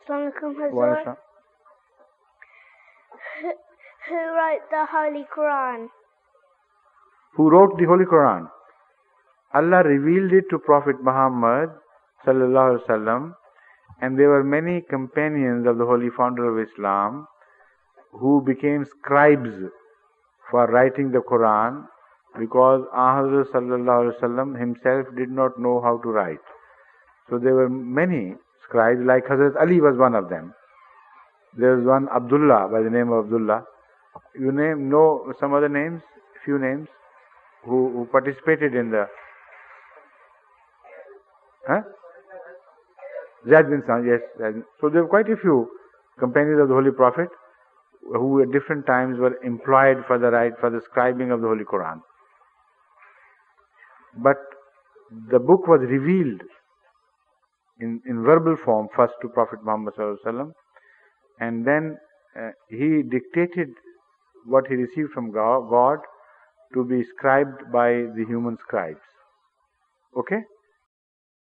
Assalamualaikum, Hazur. Who wrote the Holy Quran? Who wrote the Holy Quran? Allah revealed it to Prophet Muhammad sallallahu alaihi wasallam, and there were many companions of the Holy Founder of Islam who became scribes for writing the Quran, because Hazrat sallallahu alaihi wasallam himself did not know how to write. So there were many scribes, like Hazrat Ali was one of them. There was one Abdullah, by the name of Abdullah. You know some other names, few names, who participated in the... Zaid bin Sa'd, yes. So there were quite a few companions of the Holy Prophet who at different times were employed for the scribing of the Holy Quran. But the book was revealed in verbal form first to Prophet Muhammad sallallahu alaihi wasallam, and then he dictated what he received from God to be scribed by the human scribes. Okay?